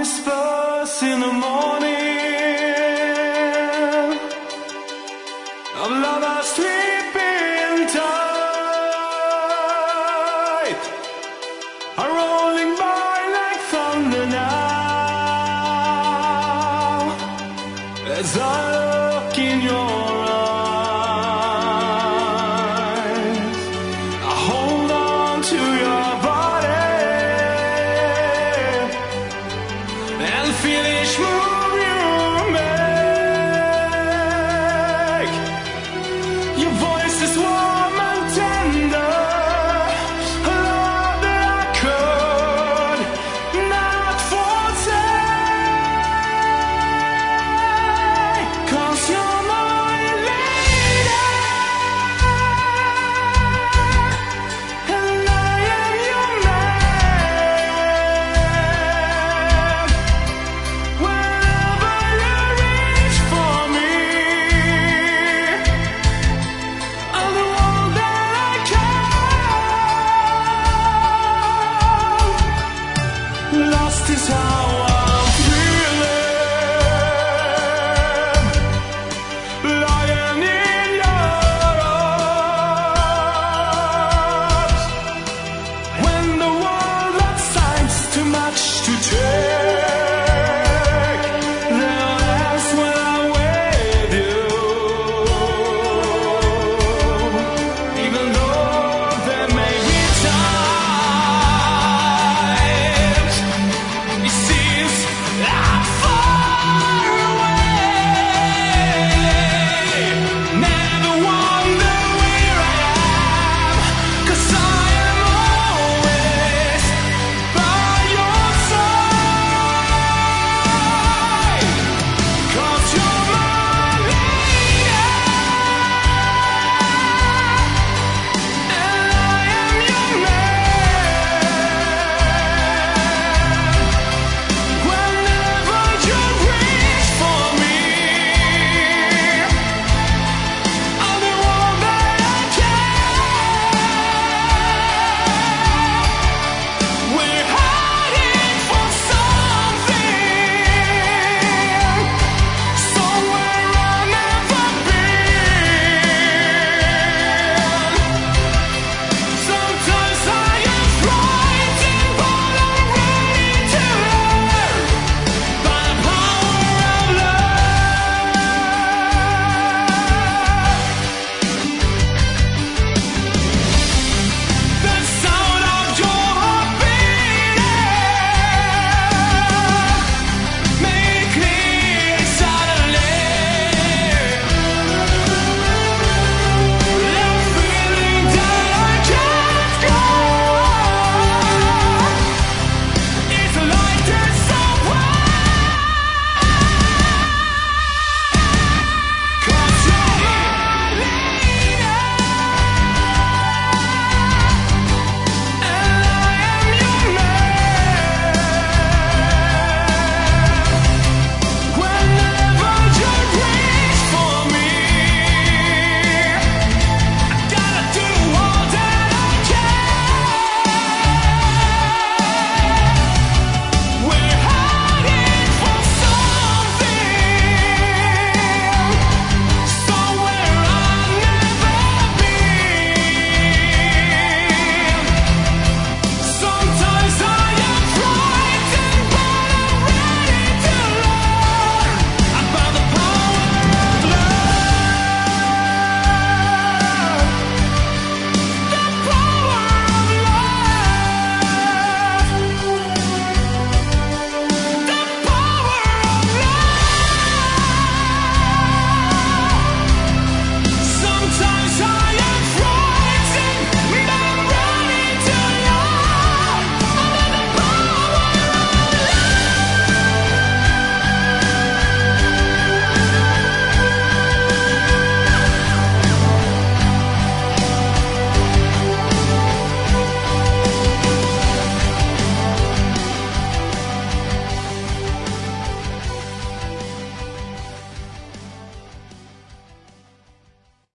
whispers in the morning of lovers sleeping tight are rolling by like thunder now as I look in your eyes. I hold on to your body and feel each move you make. Your voice is warm and tender, a love that I could not forsake. 'Cause you're my lady, and I am your man. Whenever you reach for me, I'm the one that I can. Lost is how I'm feeling, lying in your arms. When the world looks signs too much to take,